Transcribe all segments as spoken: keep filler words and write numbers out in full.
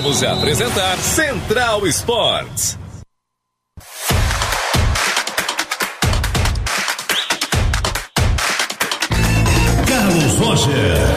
Acabamos de apresentar Central Esportes. Carlos Roger.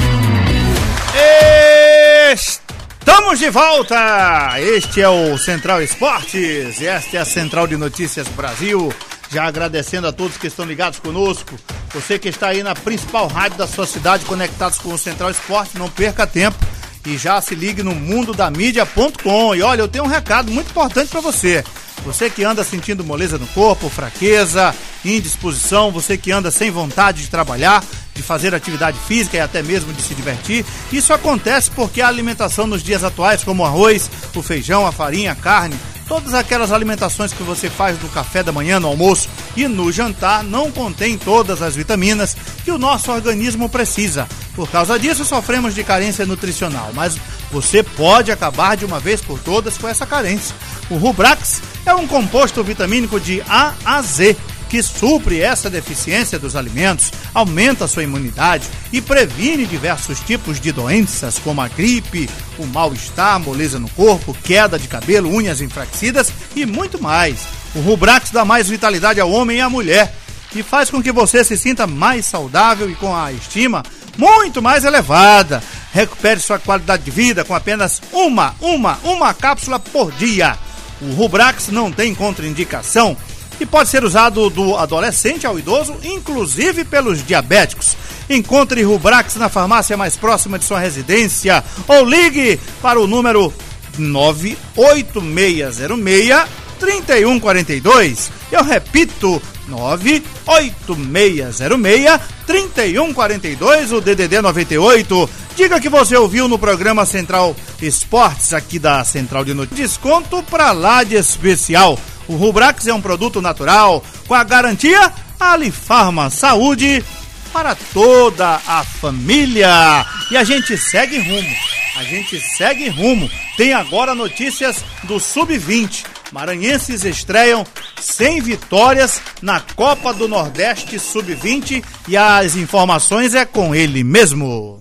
Estamos de volta! Este é o Central Esportes e esta é a Central de Notícias Brasil. Já agradecendo a todos que estão ligados conosco. Você que está aí na principal rádio da sua cidade, conectados com o Central Esportes, não perca tempo e já se ligue no mundo da mídia ponto com. E olha, eu tenho um recado muito importante para você. Você que anda sentindo moleza no corpo, fraqueza, indisposição, você que anda sem vontade de trabalhar, de fazer atividade física e até mesmo de se divertir, isso acontece porque a alimentação nos dias atuais, como o arroz, o feijão, a farinha, a carne, todas aquelas alimentações que você faz no café da manhã, no almoço e no jantar, não contém todas as vitaminas que o nosso organismo precisa. Por causa disso, sofremos de carência nutricional, mas você pode acabar de uma vez por todas com essa carência. O Rubrax é um composto vitamínico de A a Z, que supre essa deficiência dos alimentos, aumenta a sua imunidade e previne diversos tipos de doenças, como a gripe, o mal-estar, moleza no corpo, queda de cabelo, unhas enfraquecidas e muito mais. O Rubrax dá mais vitalidade ao homem e à mulher e faz com que você se sinta mais saudável e com a estima muito mais elevada. Recupere sua qualidade de vida com apenas uma, uma, uma cápsula por dia. O Rubrax não tem contraindicação e pode ser usado do adolescente ao idoso, inclusive pelos diabéticos. Encontre Rubrax na farmácia mais próxima de sua residência ou ligue para o número nove oito seis zero seis, três um quatro dois. Eu repito, nove oito seis zero seis, três um quatro dois, o D D D noventa e oito. Diga que você ouviu no programa Central Esportes aqui da Central de Notícias. Desconto pra lá de especial. O Rubrax é um produto natural com a garantia Alifarma Saúde para toda a família. E a gente segue rumo, a gente segue rumo. Tem agora notícias do sub vinte. Maranhenses estreiam cem vitórias na Copa do Nordeste sub vinte e as informações é com ele mesmo.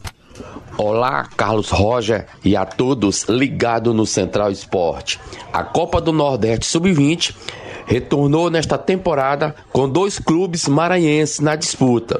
Olá, Carlos Roger e a todos ligados no Central Esporte. A Copa do Nordeste sub vinte retornou nesta temporada com dois clubes maranhenses na disputa,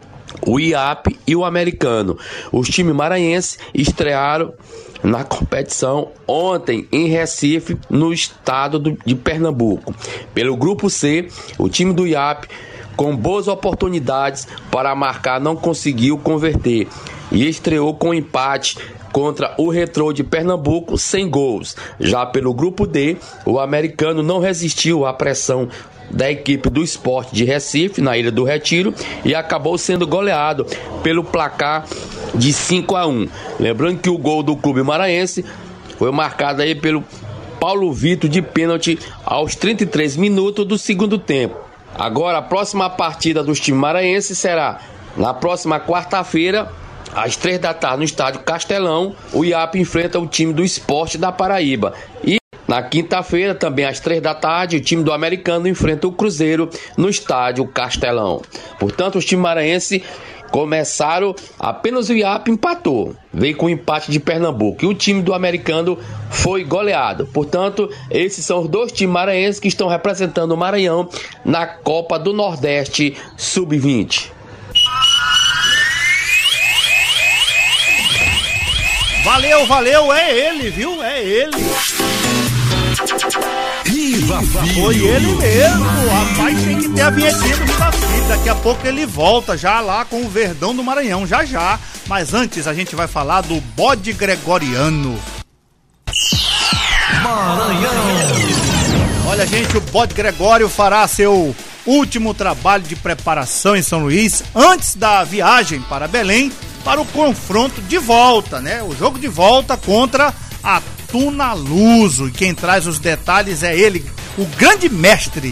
o I A P e o Americano. Os times maranhenses estrearam na competição ontem em Recife, no estado de Pernambuco. Pelo grupo C, o time do I A P, com boas oportunidades para marcar, não conseguiu converter e estreou com empate contra o Retrô de Pernambuco sem gols. Já pelo grupo D, o Americano não resistiu à pressão da equipe do Sport de Recife, na Ilha do Retiro, e acabou sendo goleado pelo placar de cinco a um. Lembrando que o gol do clube maranhense foi marcado aí pelo Paulo Vitor de pênalti aos trinta e três minutos do segundo tempo. Agora a próxima partida dos times maranhenses será na próxima quarta-feira, às três da tarde, no estádio Castelão. O I A P enfrenta o time do Sport da Paraíba. E na quinta-feira, também às três da tarde, o time do Americano enfrenta o Cruzeiro no estádio Castelão. Portanto, os times maranhenses começaram, apenas o I A P empatou, veio com o empate de Pernambuco, e o time do Americano foi goleado. Portanto, esses são os dois times maranhenses que estão representando o Maranhão na Copa do Nordeste sub vinte. Valeu, valeu, é ele, viu? É ele. Riva Filho. Foi ele mesmo, rapaz, tem que ter a vinhetinha do Riva Filho. Daqui a pouco ele volta já lá com o Verdão do Maranhão, já já. Mas antes a gente vai falar do bode gregoriano. Maranhão. Olha, gente, o bode Gregório fará seu último trabalho de preparação em São Luís antes da viagem para Belém para o confronto de volta, né? O jogo de volta contra a Tunaluso. E quem traz os detalhes é ele, o grande mestre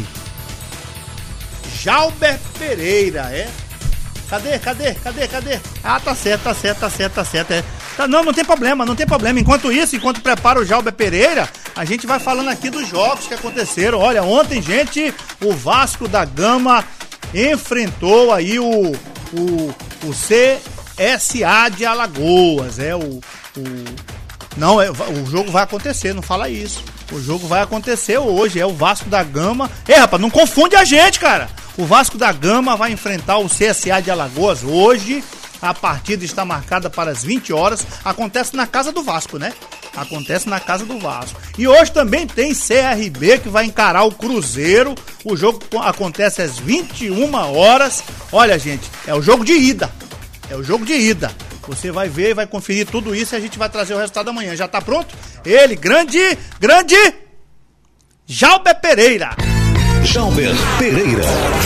Jalber Pereira, é? Cadê, cadê, cadê, cadê? Ah, tá certo, tá certo, tá certo, tá certo, é. Tá, não, não tem problema, não tem problema. Enquanto isso, enquanto prepara o Jalber Pereira, a gente vai falando aqui dos jogos que aconteceram. Olha, ontem, gente, o Vasco da Gama enfrentou aí o, o, o C S A de Alagoas, é o, o Não, é, o jogo vai acontecer, não fala isso. O jogo vai acontecer hoje, é o Vasco da Gama. É, rapaz, não confunde a gente, cara. O Vasco da Gama vai enfrentar o C S A de Alagoas hoje. A partida está marcada para as vinte horas. Acontece na casa do Vasco, né? Acontece na casa do Vasco. E hoje também tem C R B que vai encarar o Cruzeiro. O jogo acontece às vinte e uma horas. Olha, gente, é o jogo de ida. É o jogo de ida. Você vai ver e vai conferir tudo isso e a gente vai trazer o resultado amanhã. Já tá pronto? Ele, grande, grande Jalber Pereira. Jalber Pereira.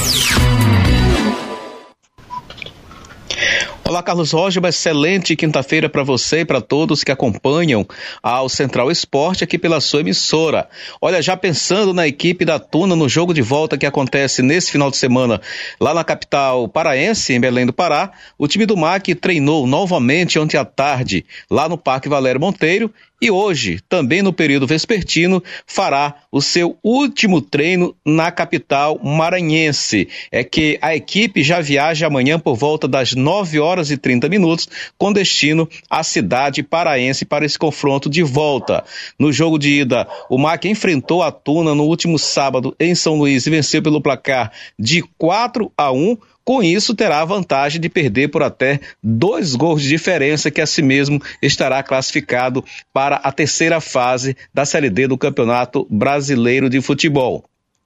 Olá, Carlos Roger, uma excelente quinta-feira para você e para todos que acompanham ao Central Esporte aqui pela sua emissora. Olha, já pensando na equipe da Tuna no jogo de volta que acontece nesse final de semana lá na capital paraense, em Belém do Pará, o time do M A C treinou novamente ontem à tarde lá no Parque Valério Monteiro. E hoje, também no período vespertino, fará o seu último treino na capital maranhense. É que a equipe já viaja amanhã por volta das nove horas e trinta minutos, com destino à cidade paraense para esse confronto de volta. No jogo de ida, o M A C enfrentou a Tuna no último sábado em São Luís e venceu pelo placar de quatro a um. Com isso, terá a vantagem de perder por até dois gols de diferença, que assim mesmo estará classificado para a terceira fase da Série D do Campeonato Brasileiro de Futebol.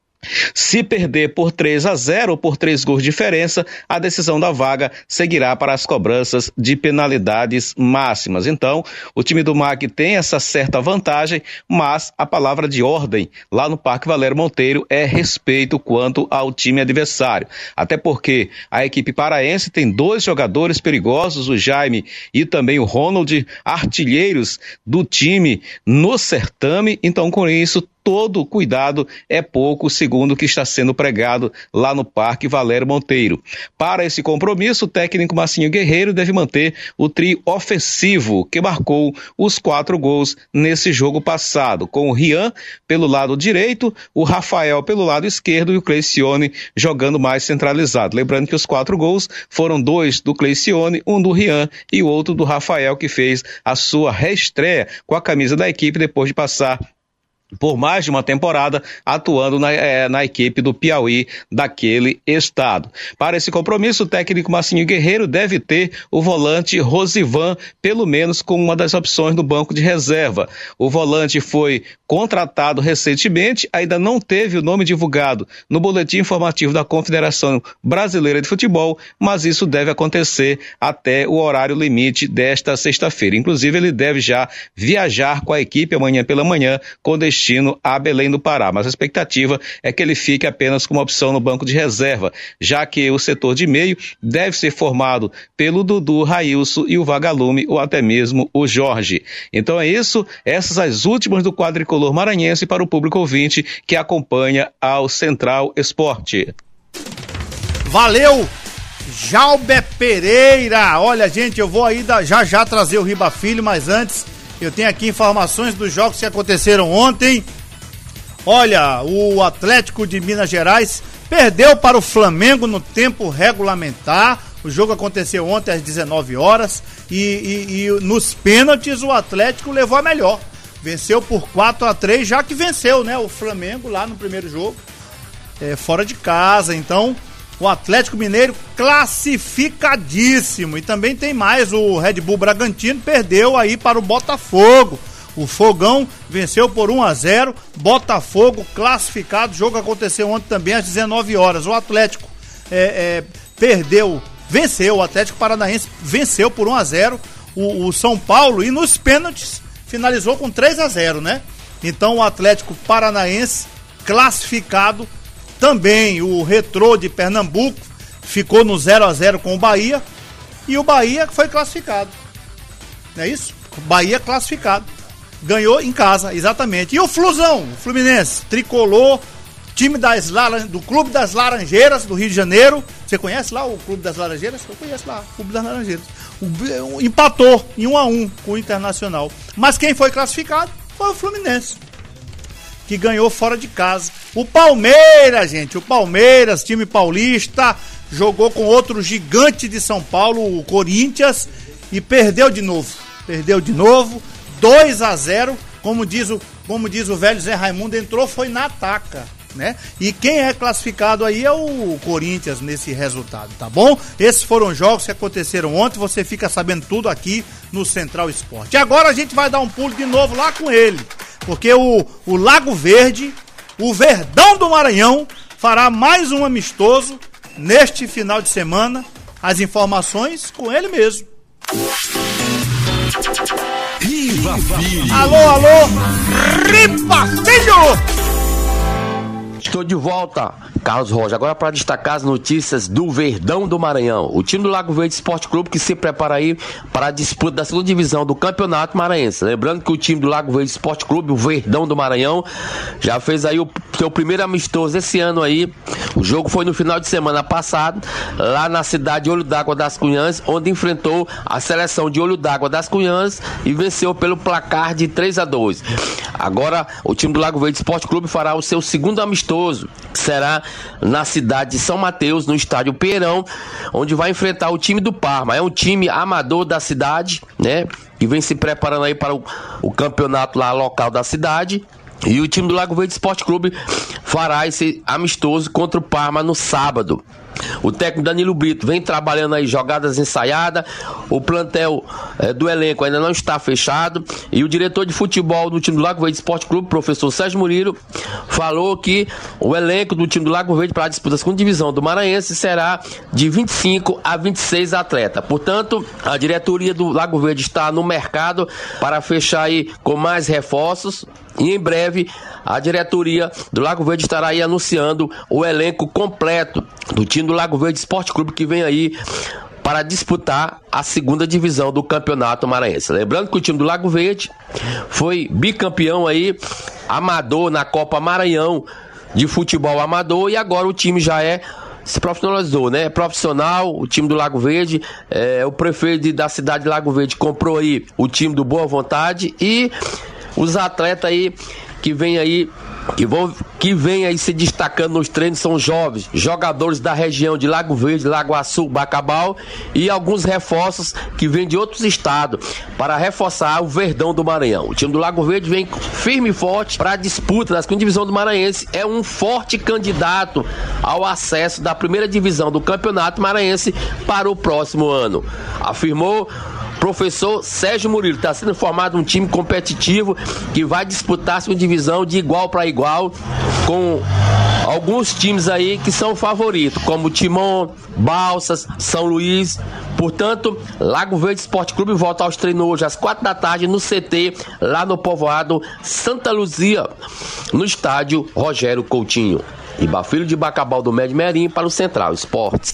Se perder por três a zero ou por três gols de diferença, a decisão da vaga seguirá para as cobranças de penalidades máximas. Então, o time do M A C tem essa certa vantagem, mas a palavra de ordem lá no Parque Valério Monteiro é respeito quanto ao time adversário. Até porque a equipe paraense tem dois jogadores perigosos, o Jaime e também o Ronald, artilheiros do time no certame. Então, com isso, todo cuidado é pouco, segundo o que está sendo pregado lá no Parque Valério Monteiro. Para esse compromisso, o técnico Marcinho Guerreiro deve manter o trio ofensivo, que marcou os quatro gols nesse jogo passado, com o Rian pelo lado direito, o Rafael pelo lado esquerdo e o Cleicione jogando mais centralizado. Lembrando que os quatro gols foram dois do Cleicione, um do Rian e o outro do Rafael, que fez a sua reestreia com a camisa da equipe depois de passar por mais de uma temporada atuando na, é, na equipe do Piauí daquele estado. Para esse compromisso, o técnico Marcinho Guerreiro deve ter o volante Rosivan, pelo menos como uma das opções do banco de reserva. O volante foi contratado recentemente, ainda não teve o nome divulgado no boletim informativo da Confederação Brasileira de Futebol, mas isso deve acontecer até o horário limite desta sexta-feira. Inclusive, ele deve já viajar com a equipe amanhã pela manhã, com destino a Belém do Pará, mas a expectativa é que ele fique apenas como opção no banco de reserva, já que o setor de meio deve ser formado pelo Dudu, Railson e o Vagalume, ou até mesmo o Jorge. Então é isso, essas as últimas do quadricolor maranhense para o público ouvinte que acompanha ao Central Esporte. Valeu, Jalber Pereira. Olha, gente, eu vou aí da, já já trazer o Riba Filho, mas antes eu tenho aqui informações dos jogos que aconteceram ontem. Olha, o Atlético de Minas Gerais perdeu para o Flamengo no tempo regulamentar. O jogo aconteceu ontem às dezenove horas e, e, e nos pênaltis o Atlético levou a melhor. Venceu por quatro a três, já que venceu, né, o Flamengo lá no primeiro jogo, é, fora de casa. Então, o Atlético Mineiro classificadíssimo. E também tem mais, o Red Bull Bragantino perdeu aí para o Botafogo. O Fogão venceu por um a zero, Botafogo classificado. O jogo aconteceu ontem também às dezenove horas. O Atlético é, é, perdeu, venceu, o Atlético Paranaense venceu por um a zero o, o São Paulo, e nos pênaltis finalizou com três a zero, né? Então o Atlético Paranaense classificado também. O Retrô de Pernambuco ficou no zero a zero com o Bahia, e o Bahia foi classificado. Não é isso? O Bahia classificado. Ganhou em casa, exatamente. E o Flusão, o Fluminense, tricolor, time das Laran... do Clube das Laranjeiras do Rio de Janeiro. Você conhece lá o Clube das Laranjeiras? Eu conheço lá, o Clube das Laranjeiras. O... Empatou em um a um com o Internacional. Mas quem foi classificado foi o Fluminense, que ganhou fora de casa. O Palmeiras, gente, o Palmeiras, time paulista, jogou com outro gigante de São Paulo, o Corinthians, e perdeu de novo. Perdeu de novo, dois a zero, como diz o, como diz o velho Zé Raimundo, entrou foi na taca, né? E quem é classificado aí é o Corinthians nesse resultado, tá bom? Esses foram jogos que aconteceram ontem, você fica sabendo tudo aqui no Central Esporte. E agora a gente vai dar um pulo de novo lá com ele, porque o, o Lago Verde, o Verdão do Maranhão, fará mais um amistoso neste final de semana. As informações com ele mesmo. Riva Filho. Alô, alô, Riva Filho! Estou de volta, Carlos Rocha. Agora para destacar as notícias do Verdão do Maranhão. O time do Lago Verde Esporte Clube que se prepara aí para a disputa da segunda divisão do Campeonato Maranhense. Lembrando que o time do Lago Verde Esporte Clube, o Verdão do Maranhão, já fez aí o seu primeiro amistoso esse ano aí. O jogo foi no final de semana passado, lá na cidade de Olho d'Água das Cunhãs, onde enfrentou a seleção de Olho d'Água das Cunhãs e venceu pelo placar de três a dois. Agora o time do Lago Verde Esporte Clube fará o seu segundo amistoso, que será na cidade de São Mateus, no estádio Pereirão, onde vai enfrentar o time do Parma. É um time amador da cidade, né, que vem se preparando aí para o, o campeonato lá local da cidade. E o time do Lago Verde Esporte Clube fará esse amistoso contra o Parma no sábado. O técnico Danilo Brito vem trabalhando aí jogadas ensaiadas. O plantel é, do elenco ainda não está fechado. E o diretor de futebol do time do Lago Verde Esporte Clube, professor Sérgio Murilo, falou que o elenco do time do Lago Verde para a disputa da segunda divisão do Maranhense será de vinte e cinco a vinte e seis atletas. Portanto, a diretoria do Lago Verde está no mercado para fechar aí com mais reforços. E em breve a diretoria do Lago Verde estará aí anunciando o elenco completo do time do Lago Verde Esporte Clube, que vem aí para disputar a segunda divisão do Campeonato Maranhense. Lembrando que o time do Lago Verde foi bicampeão aí, amador, na Copa Maranhão de futebol amador, e agora o time já é se profissionalizou, né? É profissional, o time do Lago Verde, é, o prefeito da cidade de Lago Verde comprou aí o time do Boa Vontade, e os atletas aí que vem aí, que vão, que vem aí se destacando nos treinos são jovens, jogadores da região de Lago Verde, Lagoaçu, Bacabal, e alguns reforços que vêm de outros estados para reforçar o Verdão do Maranhão. O time do Lago Verde vem firme e forte para a disputa da segunda divisão do Maranhense, é um forte candidato ao acesso da primeira divisão do Campeonato Maranhense para o próximo ano, afirmou professor Sérgio Murilo. Está sendo formado um time competitivo que vai disputar a segunda divisão de igual para igual com alguns times aí que são favoritos, como Timon, Balsas, São Luís. Portanto, Lago Verde Esporte Clube volta aos treinos hoje às quatro da tarde no C T, lá no povoado Santa Luzia, no estádio Rogério Coutinho. Iba Filho de Bacabal do Médio Merim para o Central Esportes.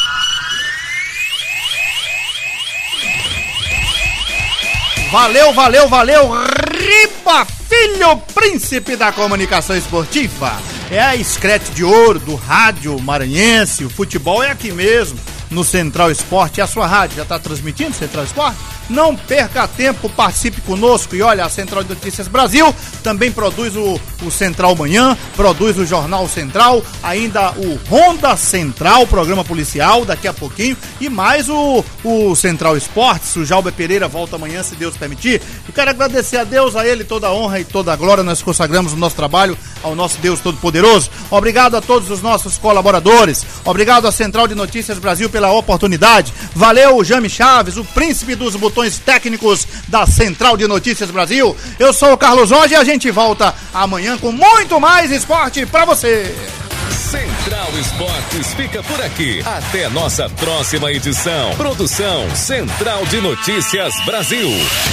Valeu, valeu, valeu, Riba Filho, príncipe da comunicação esportiva. É a escrete de ouro do rádio maranhense, o futebol é aqui mesmo, no Central Esporte. E a sua rádio já está transmitindo Central Esporte? Não perca tempo, participe conosco. E olha, a Central de Notícias Brasil também produz o, o Central Manhã, produz o Jornal Central, ainda o Ronda Central, programa policial, daqui a pouquinho, e mais o, o Central Esportes. O Jalber Pereira volta amanhã, se Deus permitir. E quero agradecer a Deus, a Ele toda a honra e toda a glória. Nós consagramos o nosso trabalho ao nosso Deus Todo-Poderoso. Obrigado a todos os nossos colaboradores. Obrigado à Central de Notícias Brasil pela oportunidade. Valeu, Jame Chaves, o príncipe dos botões técnicos da Central de Notícias Brasil. Eu sou o Carlos Rocha e a gente volta amanhã com muito mais esporte pra você. Central Esportes fica por aqui. Até nossa próxima edição. Produção Central de Notícias Brasil.